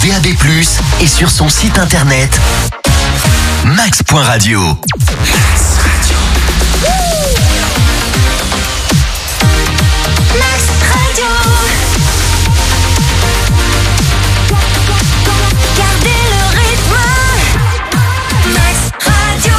DAB+, et sur son site internet max.radio. Max Radio. Gardez le rythme. Max Radio.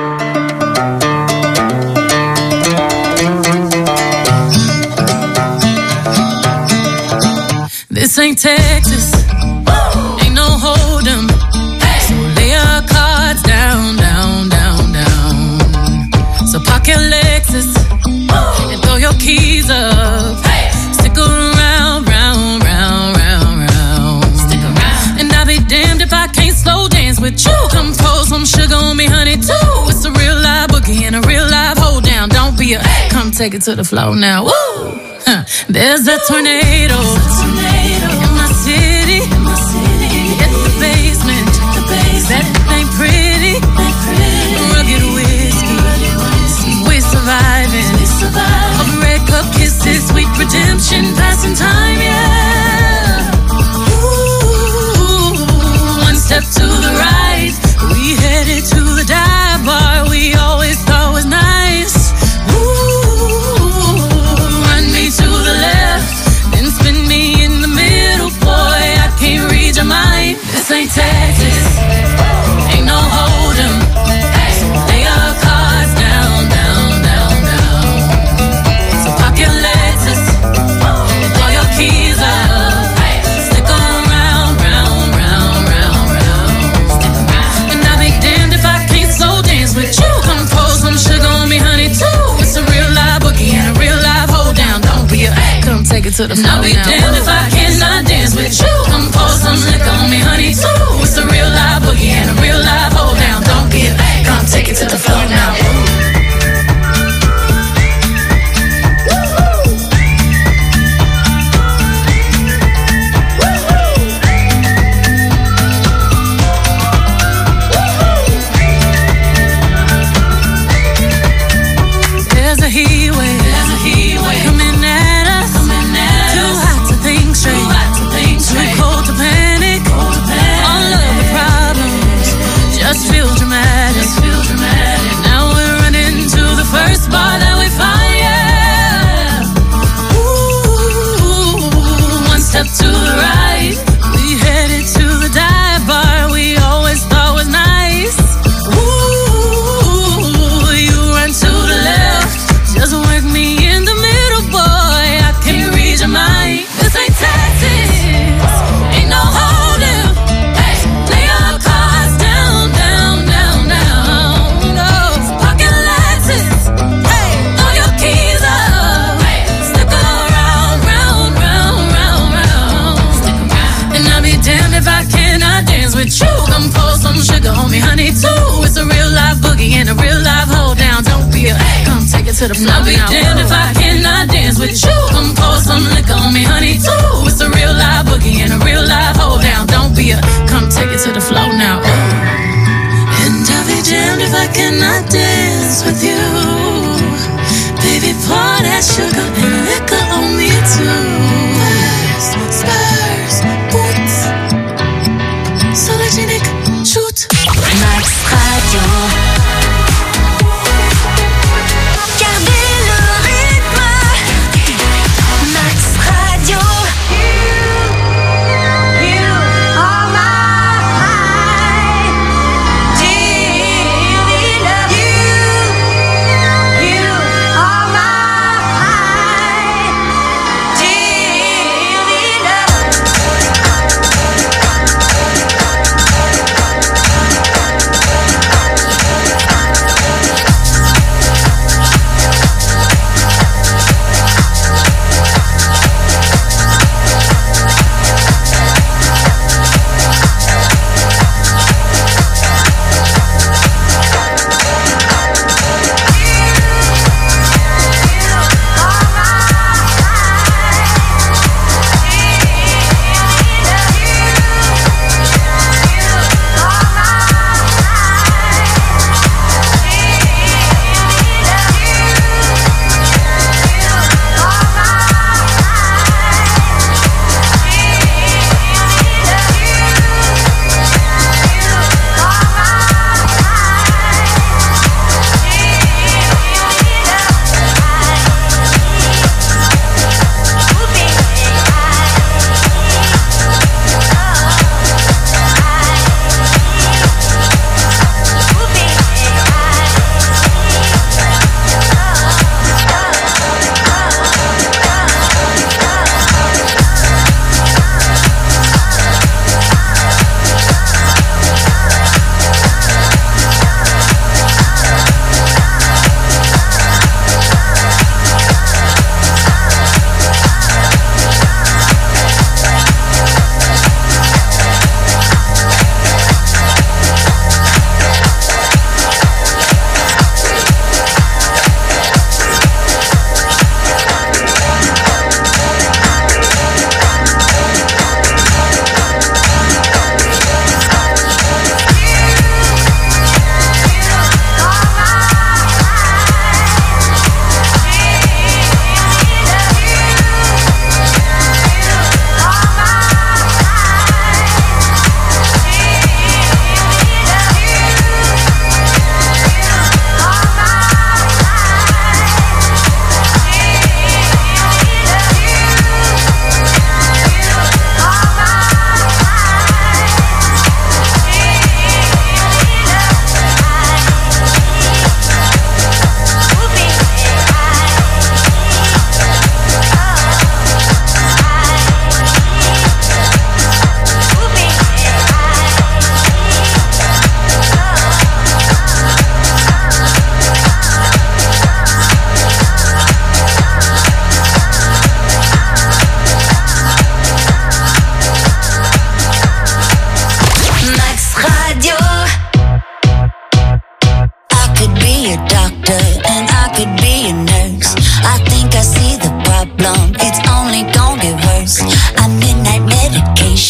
This ain't Texas, ain't no hold'em. So lay your cards down, down, down, down. So park your Lexus and throw your keys up. Stick around, round, round, round, round. Stick around. And I'll be damned if I can't slow dance with you. Come pour some sugar on me, honey, too. It's a real live boogie and a real live hold down. Don't be a come take it to the floor now. Woo! There's a tornado in my city. Hit the basement. That ain't pretty. Rugged whiskey. We're surviving. A red cup kisses, sweet redemption, passing time, yeah. Ooh, one step to the right, we headed to the dive bar we always thought was nice. To the left, then spin me in the middle, boy, I can't read your mind. This ain't Texas, ain't no hold'em. So lay your cards down, down, down, down. So park your Lexus and throw your keys up. Stick around, round, round, round, round. And I'll be damned if I can't slow dance with you. Come pour some sugar on me, honey, too. It's a real live boogie and a real live hold down. Don't be a come take it to the floor. I'll be damned if I cannot dance with you. Come pour some liquor on me, honey, too. It's a real live boogie and a real live hold down. Don't be a come take it to the floor now. There's a heat wave coming at us. Too hot to think straight, too cold to panic. All of the problems just feel dramatic. Now we're running to the first bar that we find, yeah. Ooh, one step to the right, we headed to the dive bar we always thought was nice. Ooh, you run to the left, just work me in the middle, boy, I can't read your mind. This ain't Texas, ain't no hold'em. Lay your cards down, down, down, down. No, pocket Lexus, throw your keys up. Stick around, round, round, round, round. And I'll be damned if I cannot dance with you. Come pour some sugar on me, honey, too. It's a real live boogie and a real live hold down. Don't be a come take it to the floor. I'll be damned if I cannot dance with you. Come pour some liquor on me, honey, too. It's a real live boogie and a real live hold down. Don't be a come take it to the floor now. And I'll be damned if I cannot dance with you. Baby, pour that sugar and liquor on me too. Spurs, boots, Sologenic, shoot. Max Radio. Gardez le rythme. Max Radio. You are my dearly love. You are my dearly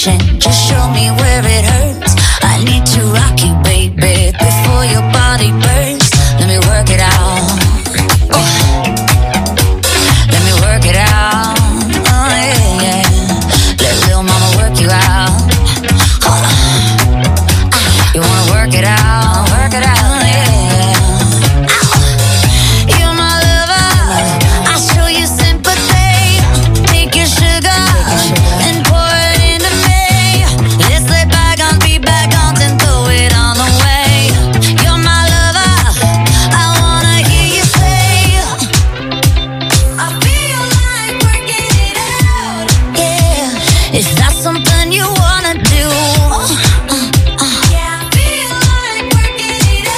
medication. Just show me where it hurts. I need to rock you, baby, before your body burns. Let me work it out. Let me work it out. Oh yeah, yeah. Let little mama work you out. You wanna work it out? Work it out, yeah. You're my lover. I'll show you sympathy. Take your sugar and pour it into me. Let's lay bygones be bygones and throw it on away. You're my lover. I wanna hear you say, I feel like working it out. Yeah, is that something you wanna do? Yeah, I feel like working it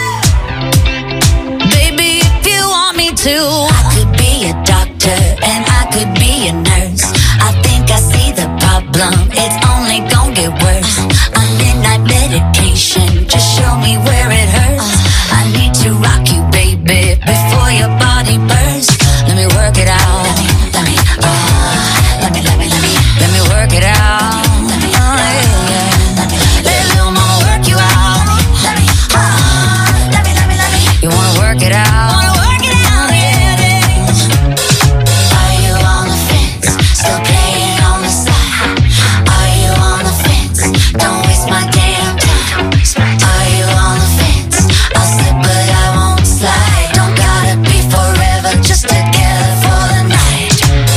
out. Baby, if you want me to, I could be a doctor and I could be a nurse. I think I see the problem, it's only gonna get worse. A midnight medication, just show me where it hurts. I need to rock you, baby, before your body bursts. Let me work it out. Let me work it out. Oh, yeah, yeah. Let little mama work you out. You wanna work it out? Yeah. Are you on the fence? Still playing on the side? Are you on the fence? Don't waste my damn time. Are you on the fence? I'll slip but I won't slide. Don't gotta be forever, just together for the night.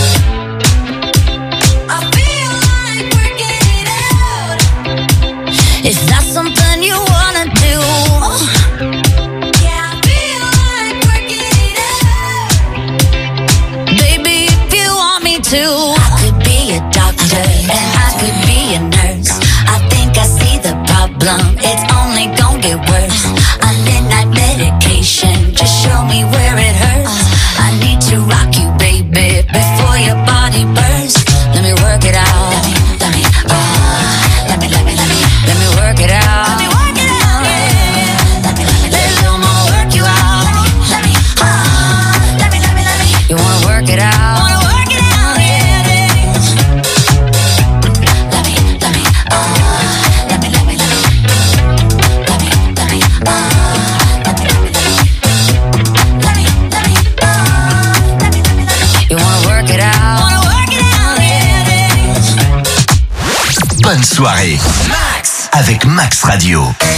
I feel like working it out. Is that something you wanna do? Yeah, I feel like working it out. Baby, if you want me to, I could be a doctor and I could be a nurse. I think I see the problem, it's only gonna get worse. A midnight medication, just show me where it hurts. I need to rock you, baby, before your body bursts. Let me work it out. Let me work it out. Yeah. Let little mama work you out. You wanna work it out? Yeah. You wanna work it out? Yeah. Bonne soirée. Max avec Max Radio.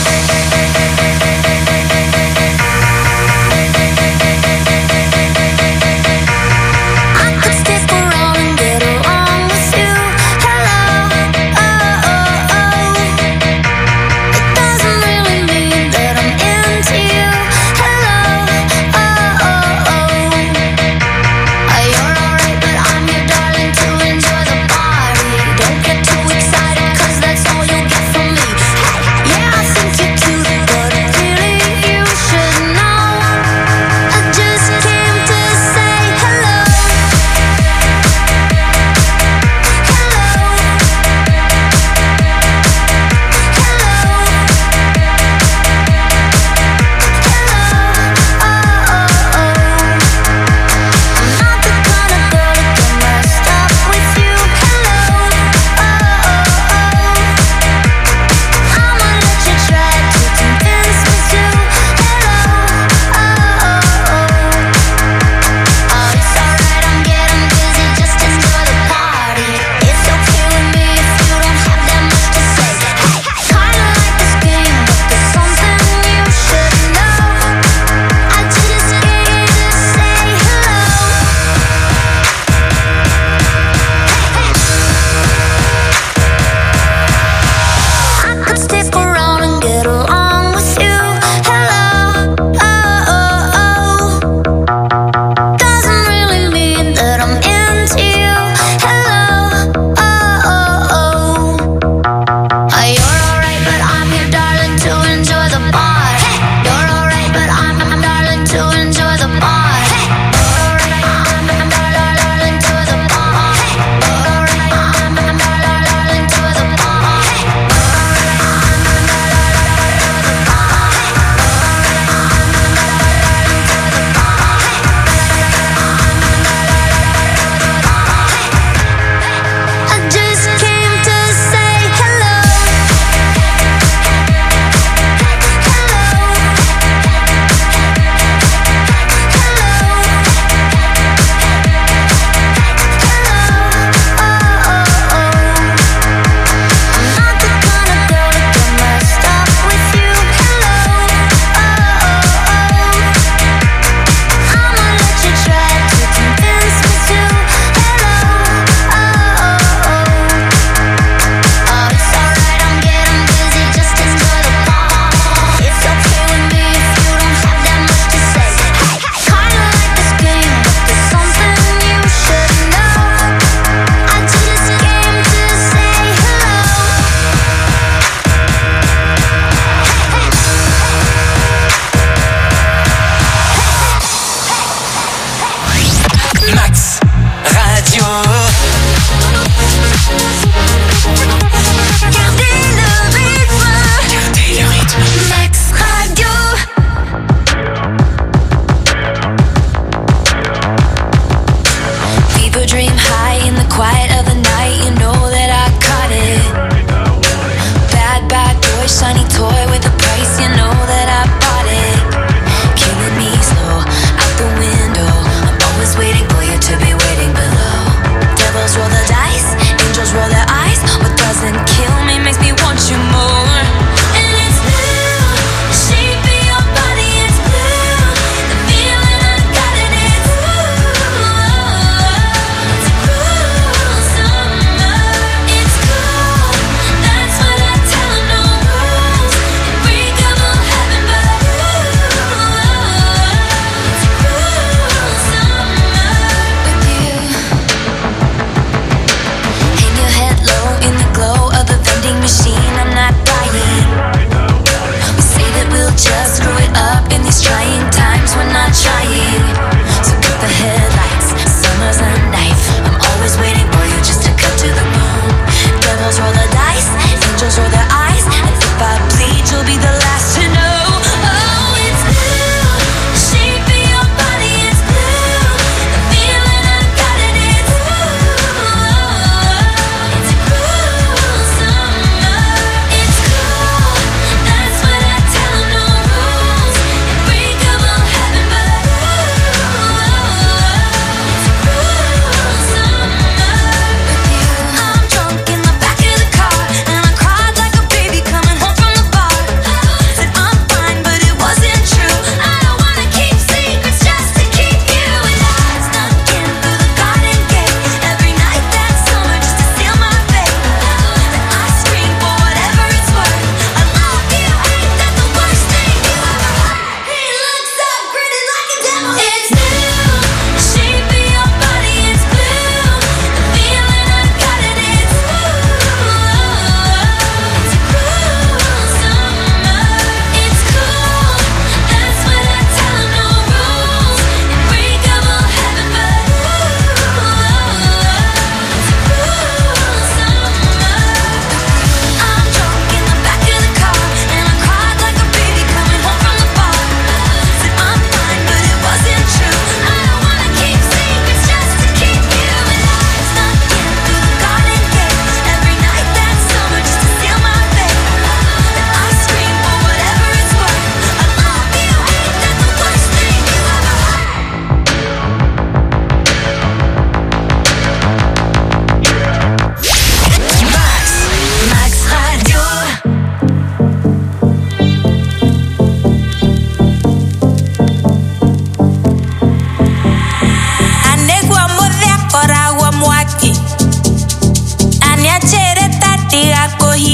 I could stick around and get along with you. Hello, oh, oh, oh. It doesn't really mean that I'm into you. Hello, oh, oh, oh. You're alright, but I'm your darling to enjoy the party. Don't get too excited, 'cause that's all you'll get from me. Hey, yeah, I think you're cute.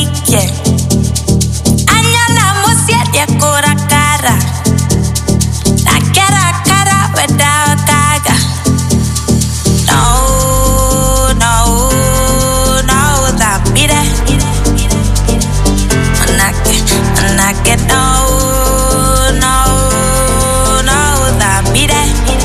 cohique. Añana musiet cora cara. La cara without gaga. No, that mire. Anake, no, that mire.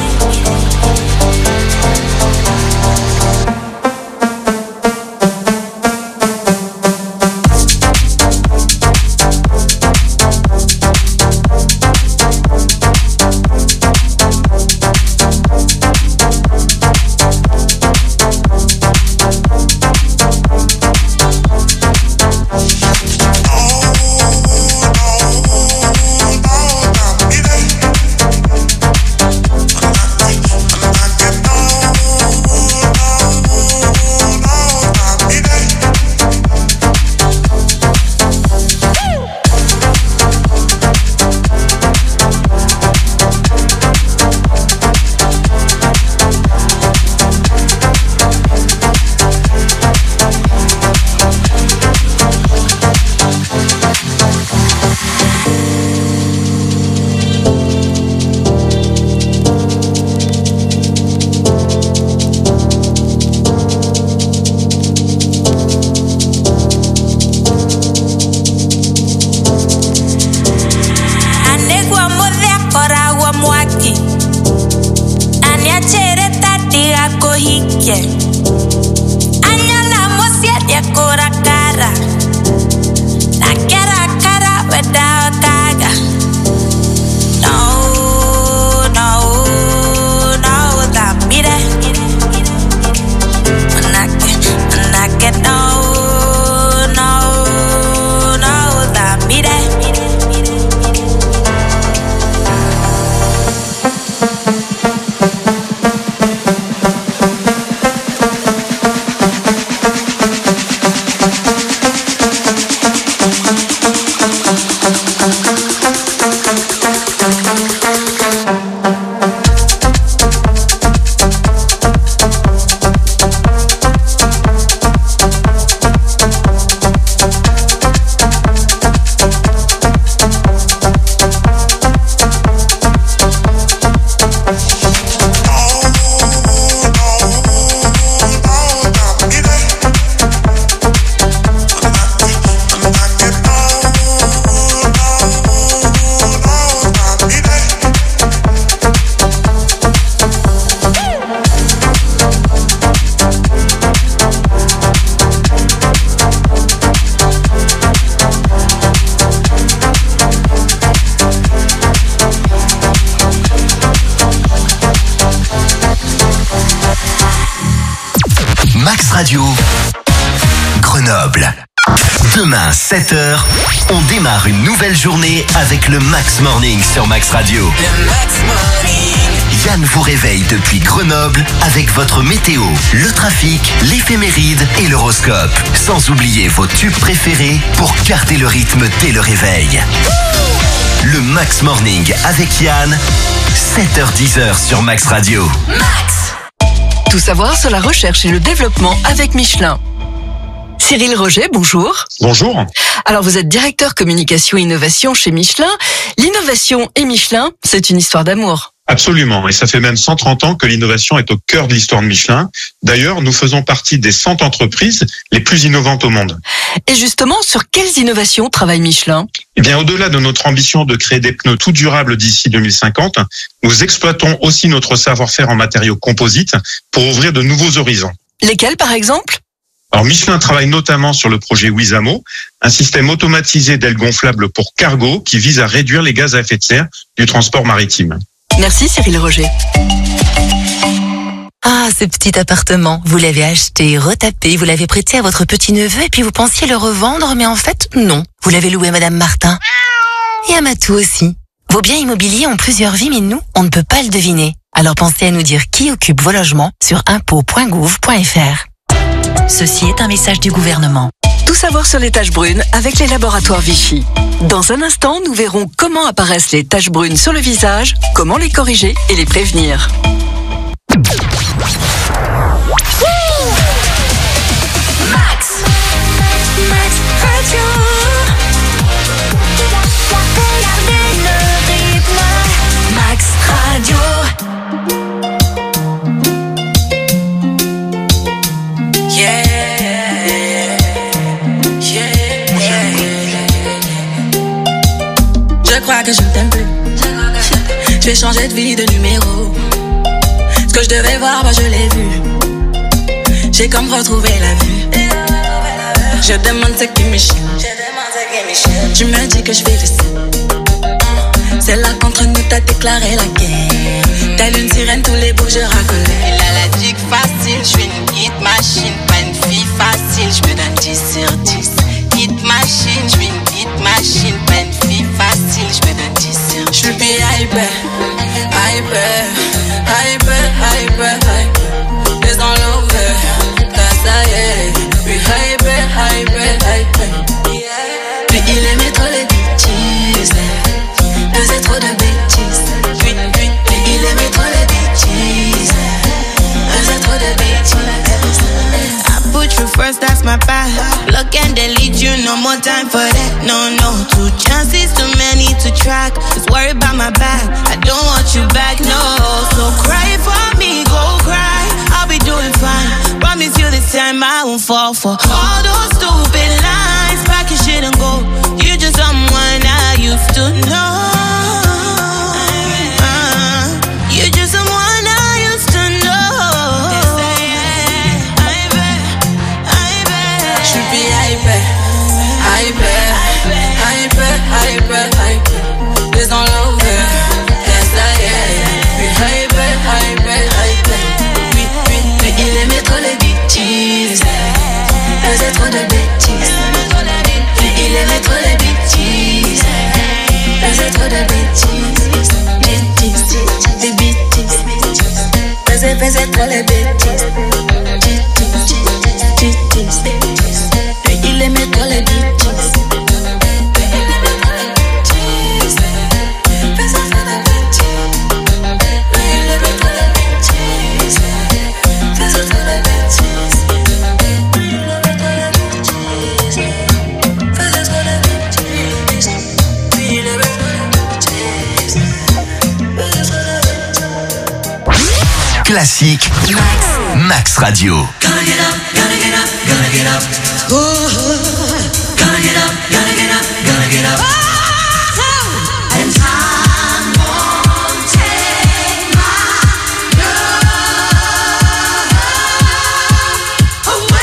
Radio, Grenoble. Demain, 7h, on démarre une nouvelle journée avec le Max Morning sur Max Radio. Le Max Morning. Yann vous réveille depuis Grenoble avec votre météo, le trafic, l'éphéméride et l'horoscope. Sans oublier vos tubes préférés pour garder le rythme dès le réveil. Le Max Morning avec Yann, 7h-10h sur Max Radio. Max! Tout savoir sur la recherche et le développement avec Michelin. Cyril Roger, bonjour. Bonjour. Alors vous êtes directeur communication et innovation chez Michelin. L'innovation et Michelin, c'est une histoire d'amour. Absolument, et ça fait même 130 ans que l'innovation est au cœur de l'histoire de Michelin. D'ailleurs, nous faisons partie des 100 entreprises les plus innovantes au monde. Et justement, sur quelles innovations travaille Michelin ? Eh bien, au-delà de notre ambition de créer des pneus tout durables d'ici 2050, nous exploitons aussi notre savoir-faire en matériaux composites pour ouvrir de nouveaux horizons. Lesquels, par exemple ? Alors, Michelin travaille notamment sur le projet Wizamo, un système automatisé d'ailes gonflables pour cargo qui vise à réduire les gaz à effet de serre du transport maritime. Merci Cyril Roger. Ah, ce petit appartement, vous l'avez acheté, retapé, vous l'avez prêté à votre petit-neveu et puis vous pensiez le revendre, mais en fait, non. Vous l'avez loué à Madame Martin. Et à Matou aussi. Vos biens immobiliers ont plusieurs vies, mais nous, on ne peut pas le deviner. Alors pensez à nous dire qui occupe vos logements sur impôts.gouv.fr. Ceci est un message du gouvernement. Tout savoir sur les taches brunes avec les laboratoires Vichy. Dans un instant, nous verrons comment apparaissent les taches brunes sur le visage, comment les corriger et les prévenir. Max Radio. Je crois que je ne t'aime plus. Je vais changer de vie, de numéro. Ce que je devais voir, bah je l'ai vu. J'ai comme retrouvé la vue. Je demande ce qui me chie. Tu me dis que je fais le c'est là qu'entre nous t'as déclaré la guerre. Telle une sirène, tous les bouts je racolais. Elle a la dick facile, je suis une hit machine. Pas une fille facile, je me donne 10 sur 10. Hit machine, je suis une hit machine. Pas une fille facile, je me donne 10 sur 10. Je suis hyper, les enlevés, ça y est. Puis hyper. Puis il aimait trop les bêtises, faisait trop de bêtises. Puis il aimait trop les bêtises, faisait trop de bêtises. I put you first, that's my path. Look and delete you, no more time for that. No, 2 chances, too many to track. Just worry about my back, I don't want you back, no. So cry for me, go cry, I'll be doing fine. Promise you this time I won't fall for all those stupid lines. Pack your shit and go, you just someone I used to know. You're just someone I used to know. Hyper. Les enlevés, ça y est. Puis hyper. Puis il aimait trop les bêtises, faisait trop de bêtises. Puis il aimait trop les bêtises, faisait trop de bêtises. Des bêtises. Faisait trop les bêtises. Puis il aimait trop les bêtises. Classique Max Radio. Gonna get up, gonna get up, gonna get up. Gonna get up, gonna get up, gonna get up. And time won't take my love away.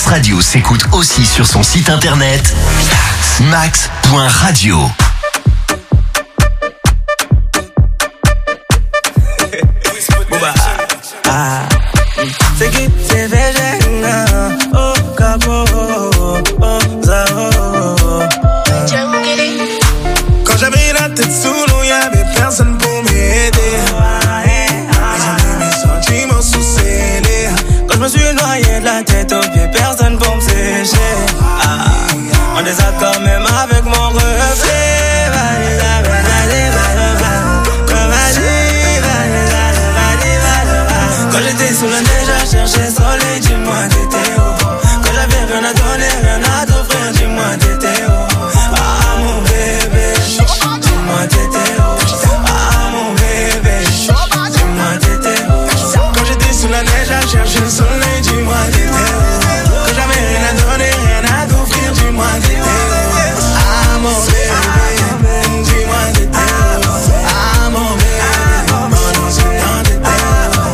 Radio s'écoute aussi sur son site internet max.radio. C'est qui c'est végétarien. Oh, capo, quand j'avais la tête sous l'eau, y'avait personne pour m'aider. J'avais mes sentiments sous scellés. Quand je me suis noyé de la tête aux pieds, personne pour me sécher. En désaccord même avec mon reflet. Quand j'étais sous la neige à chercher soleil, dis-moi t'étais où? Quand j'avais rien à donner, rien à t'offrir, dis-moi t'étais où? Ah mon bébé, dis-moi t'étais où? Ah mon bébé, dis-moi t'étais où? Quand j'étais sous la neige à chercher le soleil, dis-moi t'étais où? Quand j'avais rien à donner, rien à t'offrir, dis-moi t'étais où? Ah mon bébé, dis-moi t'étais où? Ah mon bébé, pendant ce temps t'étais où?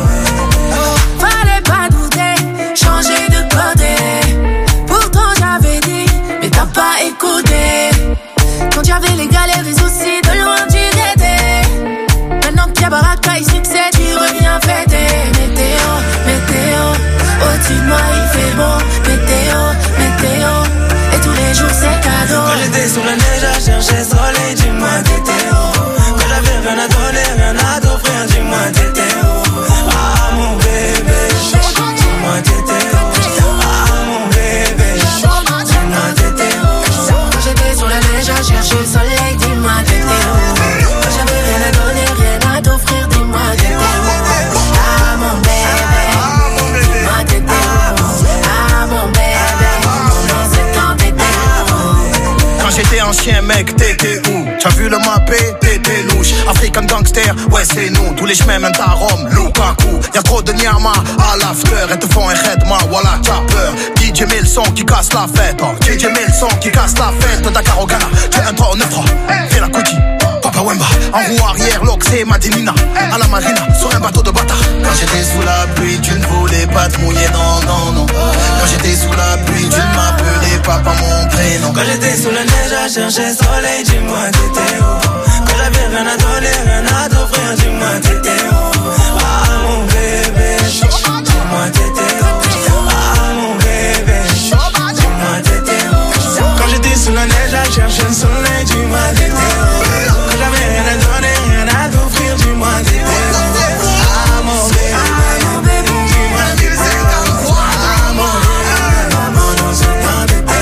Changer de côté, pourtant j'avais dit, mais t'as pas écouté. Quand j'avais les galères et soucis, de loin tu t'étais. Maintenant qu'il y a baraka et succès, tu reviens fêter. Météo, météo, au-dessus de moi il fait beau. Météo, météo, et tous les jours c'est cadeau. Quand j'étais sous la neige à chercher soleil, dis-moi t'étais où? Quand j'avais rien à donner, rien à t'offrir, dis-moi t'étais où? Ah mon bébé, dis-moi t'étais où? Ah mon bébé, dis-moi t'étais où? Quand j'étais sur la neige à chercher le soleil, dis-moi t'étais où? Quand j'avais rien à donner, rien à t'offrir, dis-moi t'étais où? Ah mon bébé, dis-moi t'étais où? Ah mon bébé, dans ce temps t'étais où? Quand j'étais ancien mec, t'étais où? T'as vu le mappé, t'étais louche. African gangster, ouais c'est nous. Tous les chemins mènent à Rome, Lukaku. Y'a trop de Nyama à l'after. Et te font un redma, voilà t'as peur. DJ met le son qui casse la fête. DJ met le son qui casse la fête. Dakar au Ghana, tu es un 3 9 3. Fais la cookie, Papa Wemba. En roue arrière, l'Oxé, Madinina. À la marina, sur un bateau de bâtard. Quand j'étais sous la pluie, tu ne voulais pas te mouiller, non, non, non. Quand j'étais sous la pluie, tu ne m'appelais pas par mon prénom. Quand j'étais sous la neige à chercher soleil, dis-moi t'étais où? Quand j'avais rien à donner, rien à t'offrir, dis-moi t'étais où? Ah mon bébé, dis-moi t'étais où? Ah mon bébé, dis-moi t'étais où? Quand j'étais sous la neige à chercher le soleil, dis-moi t'étais où? Quand j'avais rien à donner, rien à t'offrir, dis-moi t'étais où? Ah mon bébé, dis-moi t'étais où? Ah mon bébé, pendant ce temps t'étais où?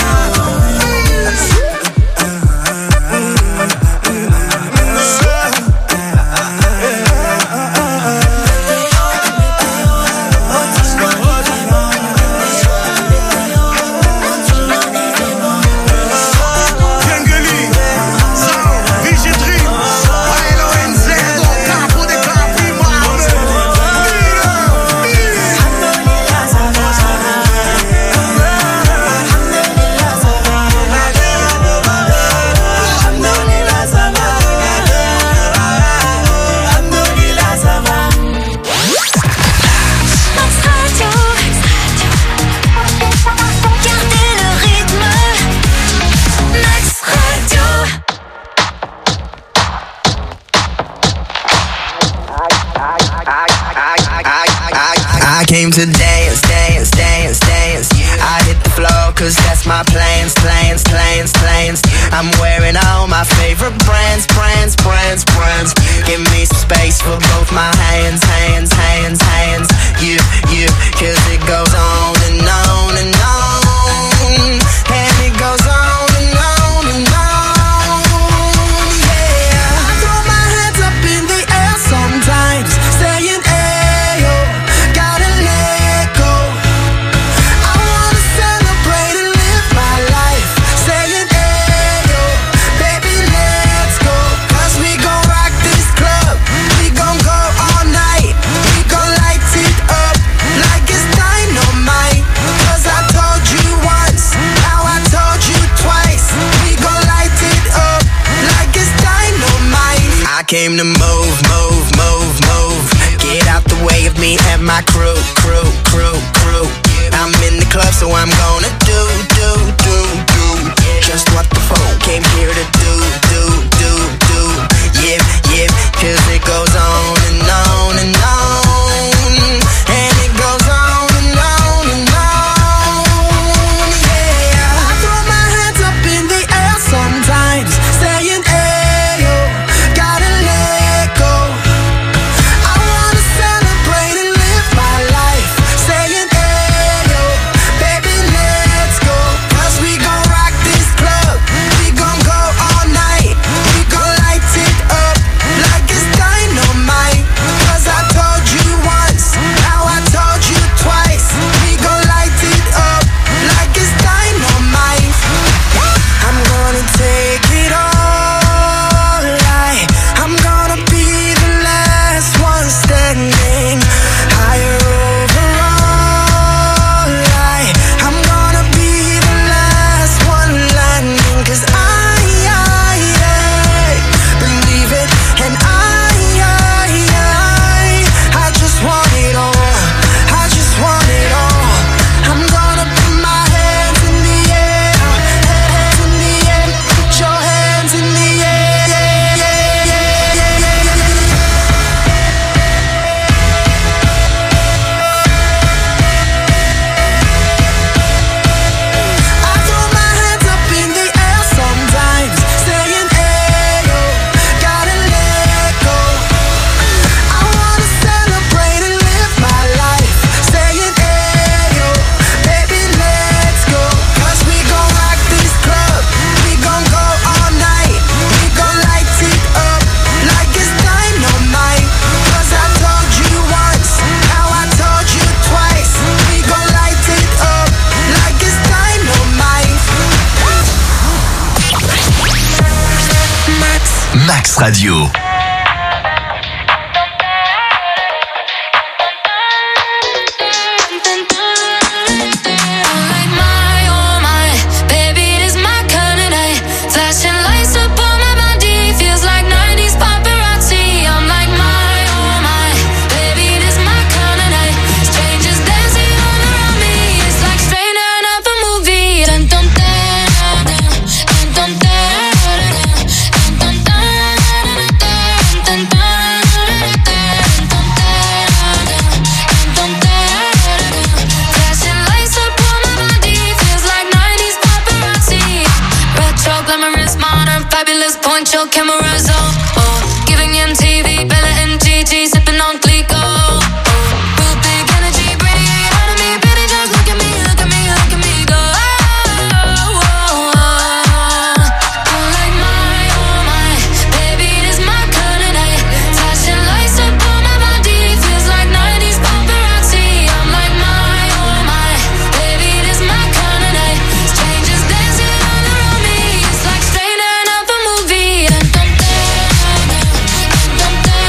I came to dance, dance, dance, dance. I hit the floor cause that's my plans, plans, plans, plans. I'm wearing all my favorite brands, brands, brands, brands. Give me some space for both my hands, hands, hands, hands. You, cause it goes on and on and on. And it goes on and on and on. Yeah, I throw my hands up in the air sometimes, saying ayo, gotta let go. I wanna celebrate and live my life, saying ayo, baby let's go. Cause we gon' rock this club, we gon' go all night. We gon' light it up like it's dynamite. Cause I told you once, now I told you twice. We gon' light it up like it's dynamite. I came to move, move, move, move. Get out the way of me and my crew, crew, crew, crew. I'm in the club, so I'm gonna do just what the phone came here to do. Yep, 'cause it goes on and on and on, and it goes on and on and on. Yeah, I throw my hands up in the air sometimes, saying, "Ayo, gotta let go." I wanna celebrate and live my life, saying, "Ayo, baby, let's go." 'Cause we gon' rock this club, we gon' go all night, we gon' light it up like it's dynamite. 'Cause I told you once, now I told you twice, we gon' light it up like it's dynamite. I'm gonna take it all night, I'm gonna be the last one standing, higher overall light. I'm gonna be the last one landing, 'cause I believe it, and I just want it all, I just want it all. I'm gonna put my hands in the air, hands in the air, put your hands in the air. I throw my hands up in the air sometimes, saying, "Ayo, gotta let go." I wanna celebrate and live my life, saying, "Ayo, baby, let's go." 'Cause we gon' rock this club, we gon' go all night, we gon' light it up like it's dynamite. 'Cause I told you once, now I told you twice, we gon' light it up like it's dynamite. Max Radio. Like my, oh my, baby, it is my kind of night. Flashing lights up on my body, feels like 90s paparazzi. I'm like my, oh my, baby, it is my kind of night. Strangers dancing all around me, it's like straight out of a movie. Dun dun dun dun dun dun dun dun dun dun dun dun. Flashing lights up on my body, feels like 90s paparazzi. Retro, glamorous, modern, fabulous, point your cameras on. Giving MTV, Bella and Gigi, sipping on Clico. Real big energy, radiate out of me, baby, just look at me, look at me, look at me go. I'm like my, oh my, baby, it is my kind of night. Flashing lights up on my body, feels like 90s paparazzi. I'm like my, oh my, baby, it is my kind of night. Strangers dancing all around me, it's like straight out of a movie. Dun dun dun dun dun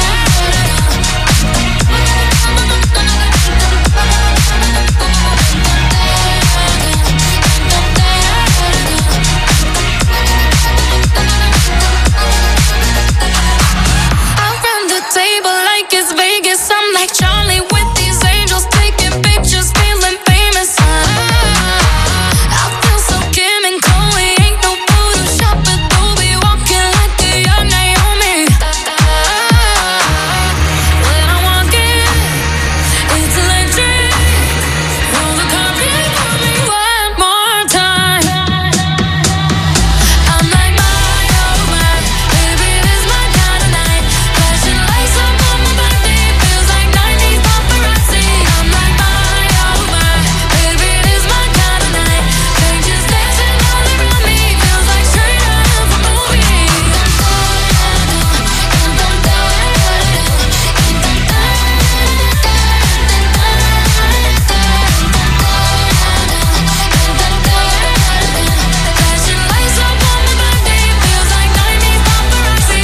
Around the table like it's Vegas, I'm like Charlie with these angels, taking pictures, feeling famous. I feel so Kim and Chloe, ain't no Photoshop, but Adobe, walking like the young Naomi. When I walk in, it's electric. Roll the carpet for me one more time. I'm like my, oh my, baby, this my kind of night. Flashing lights up on my body, feels like 90s paparazzi. I'm like my, oh my, baby, this my kind of night. Strangers dancing all around me, feels like straight out of a movie. Flashing lights up on my body, feels like 90s paparazzi.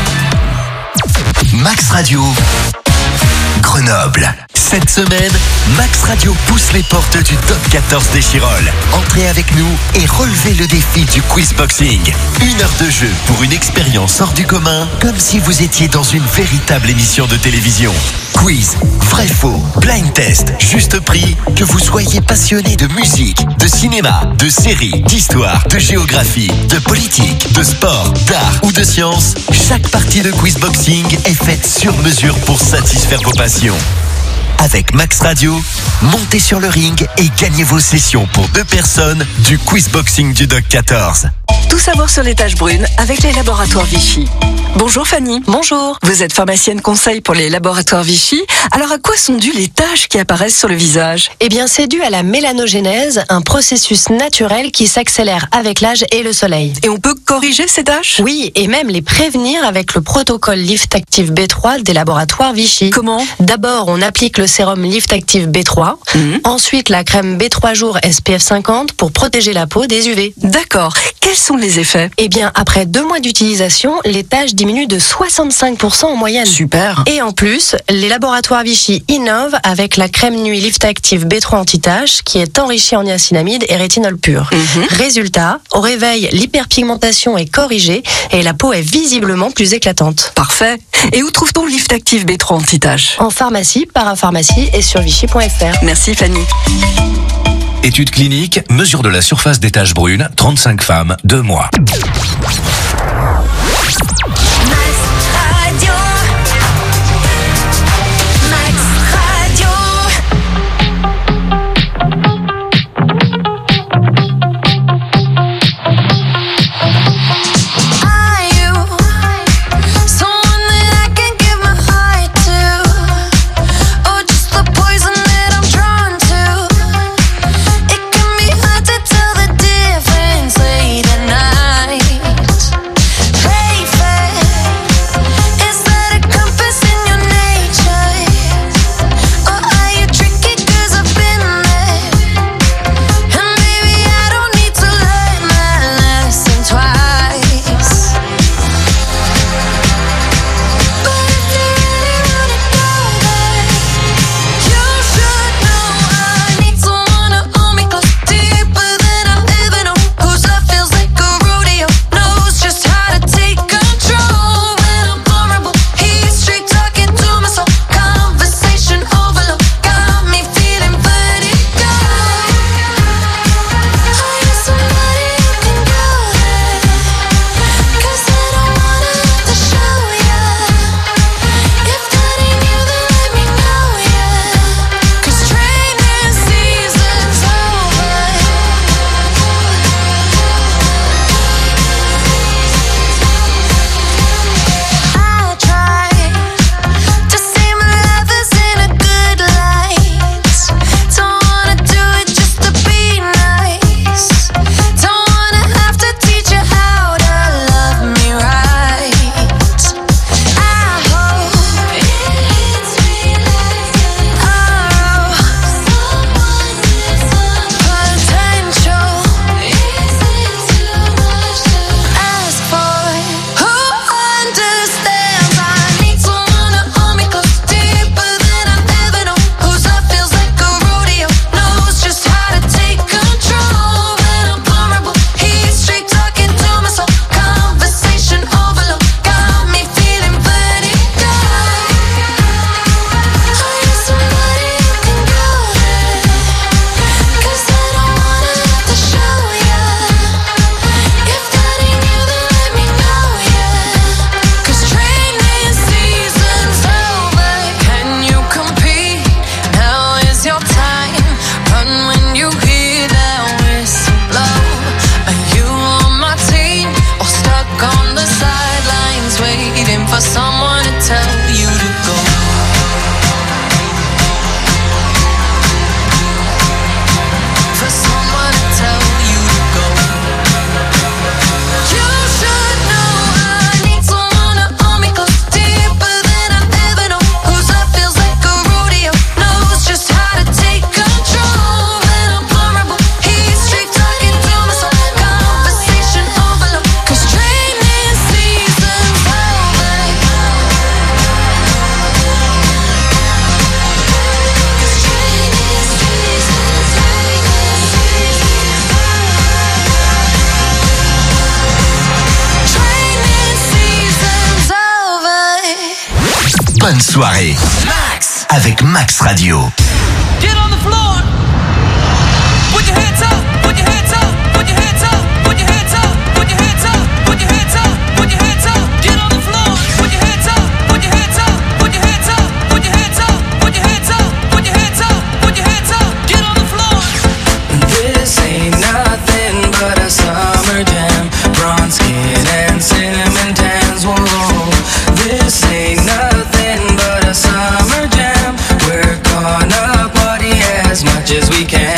Max Radio. Grenoble. Cette semaine, Max Radio pousse les portes du top 14 des Chirolles. Entrez avec nous et relevez le défi du quiz boxing. 1 heure de jeu pour une expérience hors du commun, comme si vous étiez dans une véritable émission de télévision. Quiz, vrai faux, blind test, juste prix. Que vous soyez passionné de musique, de cinéma, de séries, d'histoire, de géographie, de politique, de sport, d'art ou de science, chaque partie de Quizboxing est faite sur mesure pour satisfaire vos passions. Avec Max Radio, montez sur le ring et gagnez vos sessions pour 2 personnes du Quizboxing du Doc 14. Tout savoir sur les taches brunes avec les laboratoires Vichy. Bonjour Fanny. Bonjour. Vous êtes pharmacienne conseil pour les laboratoires Vichy. Alors à quoi sont dues les taches qui apparaissent sur le visage? Eh bien, c'est dû à la mélanogénèse, un processus naturel qui s'accélère avec l'âge et le soleil. Et on peut corriger ces taches? Oui, et même les prévenir avec le protocole Lift Active B3 des laboratoires Vichy. Comment? D'abord, on applique le sérum Lift Active B3. Ensuite, la crème B3 jours SPF 50 pour protéger la peau des UV. D'accord. Quels sont les effets? Eh bien, après 2 mois d'utilisation, les taches diminuent de 65% en moyenne. Super. Et en plus, les laboratoires Vichy innovent avec la crème nuit Lift Active B3 anti-taches qui est enrichie en niacinamide et rétinol pur. Résultat, au réveil, l'hyperpigmentation est corrigée et la peau est visiblement plus éclatante. Parfait. Et où trouve-t-on Lift Active B3 anti-taches? En pharmacie, parapharmacie et sur vichy.fr. Merci Fanny. Étude clinique, mesure de la surface des taches brunes, 35 femmes, 2 mois. Bonne soirée. Max avec Max Radio. Get on the floor. Put your hands up. Put your hands up. Put your hands up. Put your hands up. Put your hands up. Put your hands up. Put your hands up. Get on the floor. Put your hands up. Put your hands up. Put your hands up. Put your hands up. Put your hands up. Put your hands up. Put your hands up. Get on the floor. This ain't nothing but a summer jam. Bronze skin and cinnamon tans. Whoa. This ain't nothing but a summer jam. We're gonna party as much as we can.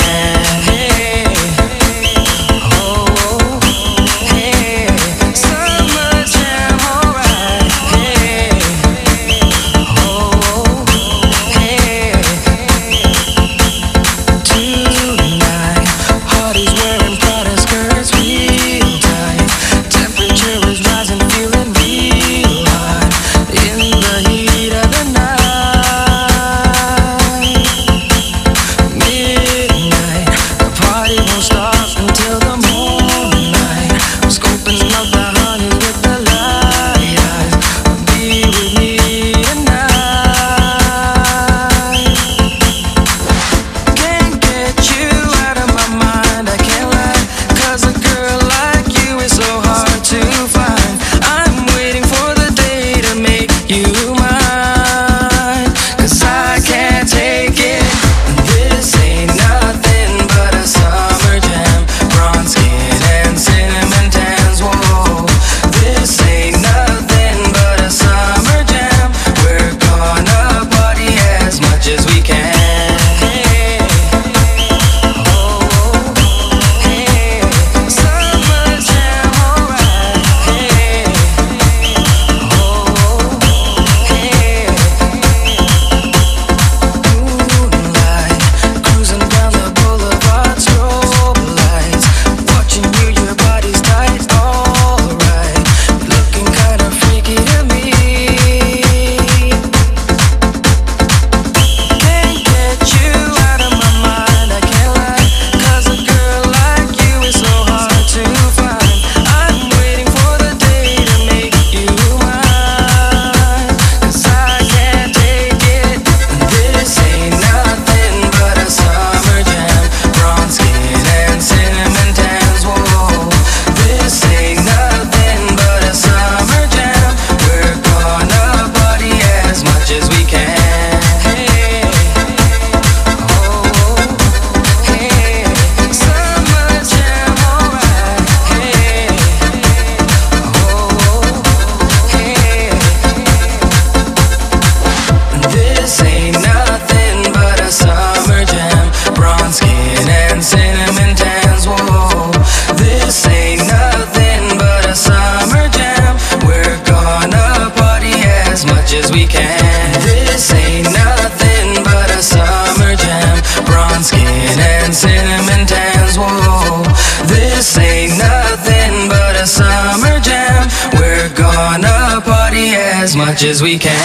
As much as we can.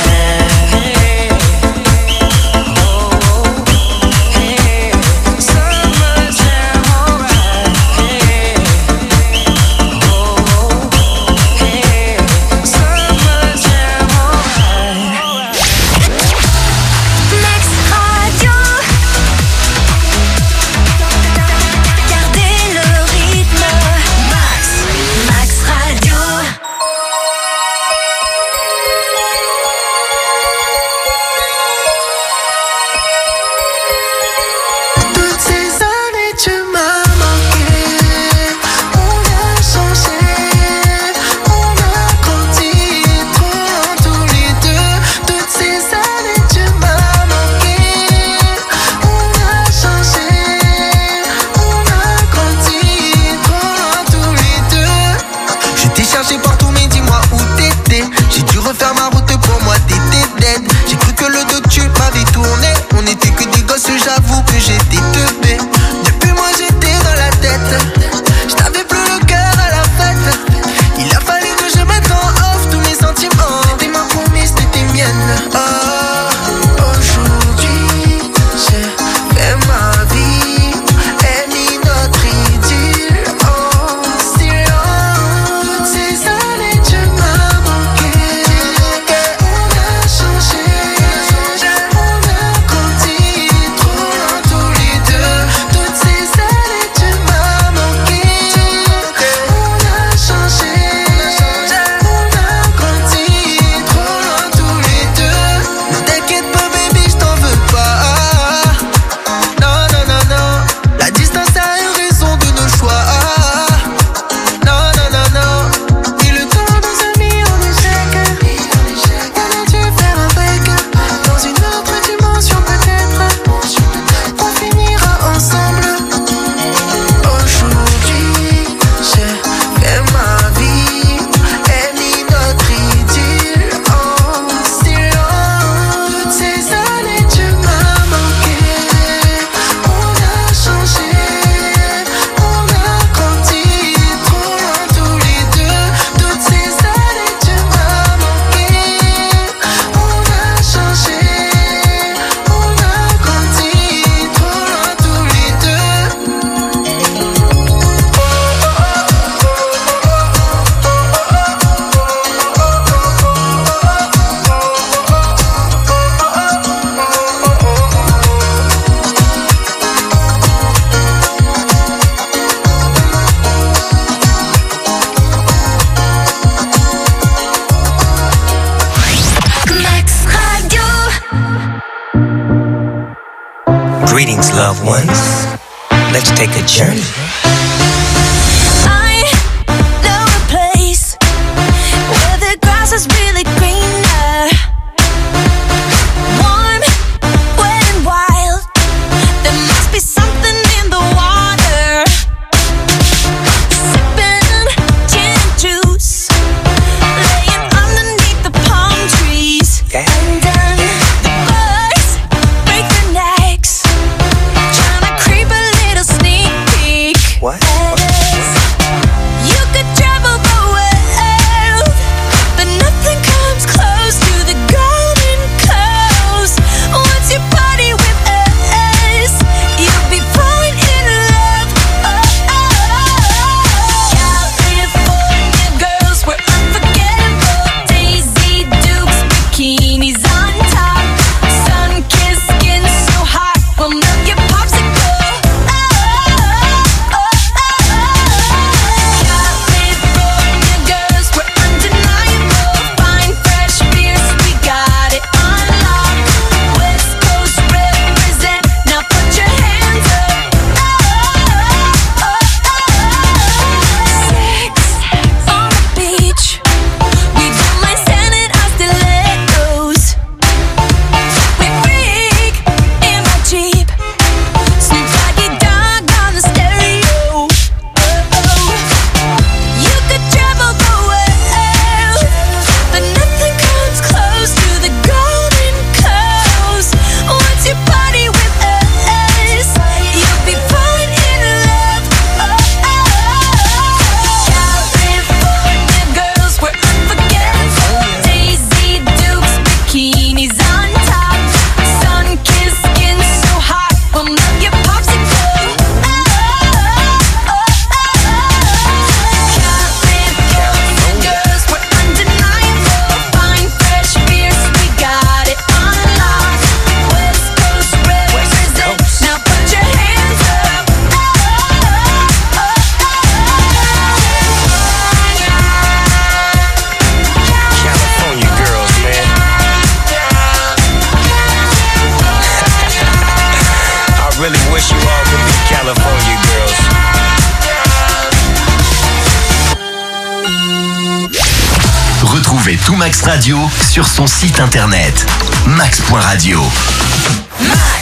Greetings, loved ones. Let's take a journey. I know a place where the grass is really greener. Warm, wet and wild. There must be something in the water. Sipping gin and juice, laying underneath the palm trees. And then the birds break their necks, trying to creep a little sneak peek. What? You could travel the world, but nothing comes close to the Golden Coast. Once you party with us, you'll be falling in love. California girls, we're unforgettable. Daisy Dukes, bikinis on top, sun-kissed skin so hot, we'll melt your popsicle. California girls, we're undeniable. Fine, fresh beers, we got it on lock. West Coast represent, now put your hands up. Sex on the beach, we don't mind standing our stilettos. We freak in my Jeep, Snoop Doggy Dogg on the stereo. You could travel the world, but nothing comes close to the Golden Coast. Once you party with us, you'll be falling in love. California girls, we're unforgettable. Daisy Dukes, bikinis on top, sun-kissed skin so hot, we'll melt your popsicle. California girls, we're undeniable. Fine, fresh beers, we got it on lock. West Coast represent, now put your hands up. California girls, man. I really wish you all could be California girls. Retrouvez tout Max Radio sur son site internet max.radio. Max.